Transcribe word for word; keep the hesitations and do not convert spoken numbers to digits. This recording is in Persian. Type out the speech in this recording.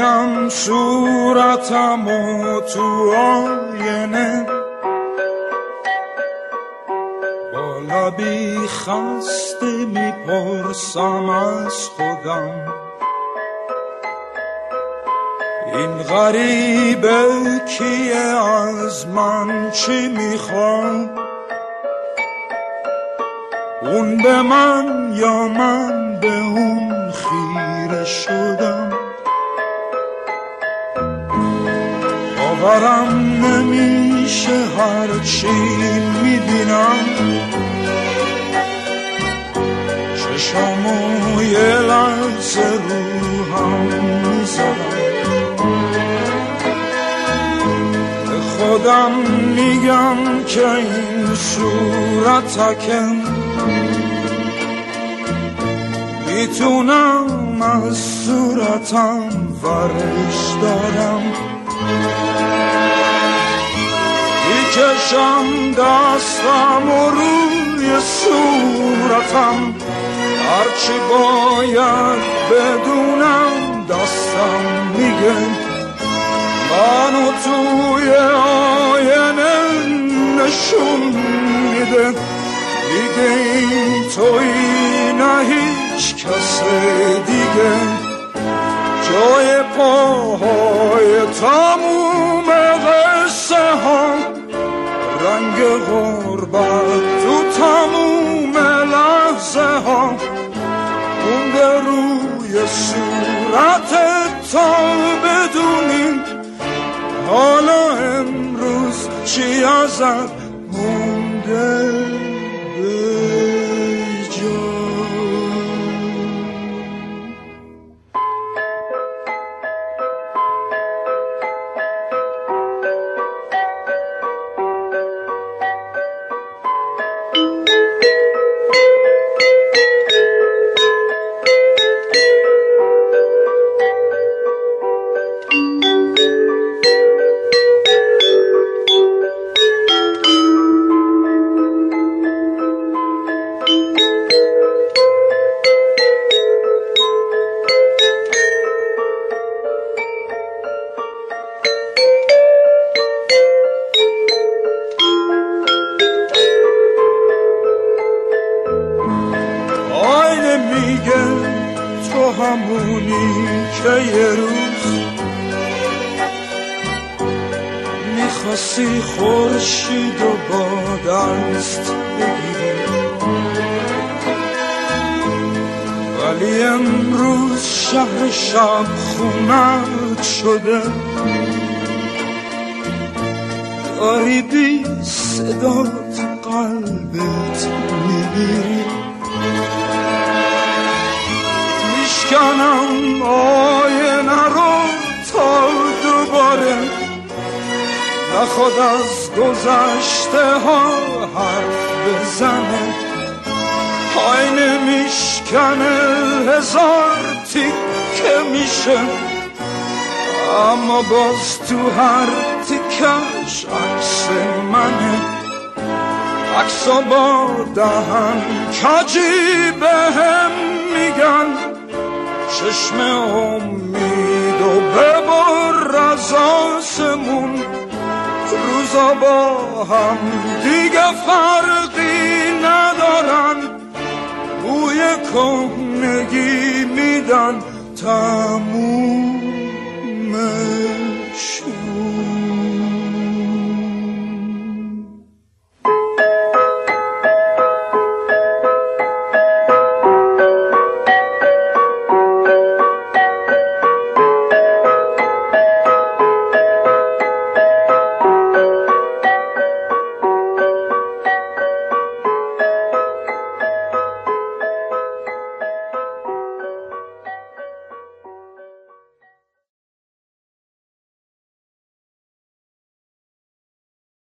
میبینم صورتم و تو آینه، با لبی خسته میپرسم از خودم این غریبه کیه، از من چی میخواد؟ اون به من یا من به اون خیره شدم. باورم نمیشه هرچی میبینم، چشامو یه لحظه رو هم میذارم، به خودم میگم که این صورتکم میتونم از صورتم ورش دارم، میکشم دستم و روی صورتم، هرچی باید بدونم دستم میگه منو توی آینه نشون میده، دیگه این تویی نه هیچ کس دیگه، جای پاهای تموم قصه ها، رنگ غربت تو تموم لحظه ها، مونده روی صورتت تا بدونی حالا امروز چی ازت مونده به جا. همونی که یه روز میخواستی خورشید و با دست بگیری، ولی امروز شهر شب خونت شده، داری بی صدات قلبت میگیری، میشکنم آینه رو تا دوباره نخواد از گذشته ها حرف بزنه، آینه میشکنه هزار تیکه میشه، اما باز تو هر تیکش عکس منه، عکسا با دهن کجی بهم میگن چشم امید و ببر از آسمون، روزا با هم دیگه فرقی ندارن، بوی کهنگی میدن تموم